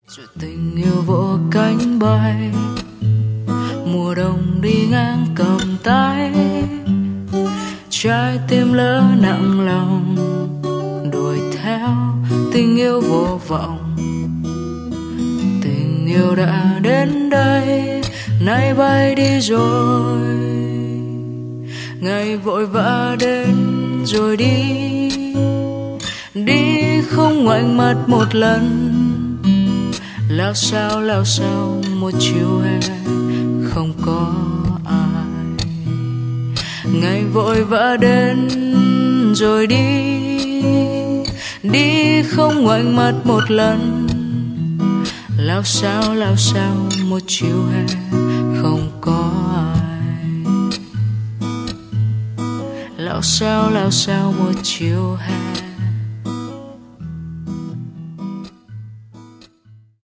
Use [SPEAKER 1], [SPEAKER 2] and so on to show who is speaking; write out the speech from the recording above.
[SPEAKER 1] rồi tình yêu vỗ cánh bay, mùa đông đi ngang cầm tay, trái tim lỡ nặng lòng đuổi theo tình yêu vô vọng. Tình yêu đã đến đây, nay bay đi rồi, ngày vội vã đến rồi đi, đi không ngoảnh mặt một lần. Lao sao một chiều hè không có ai, ngày vội vã đến rồi đi, đi không ngoảnh mặt một lần. Lao sao một chiều hè không có ai, lao sao một chiều hè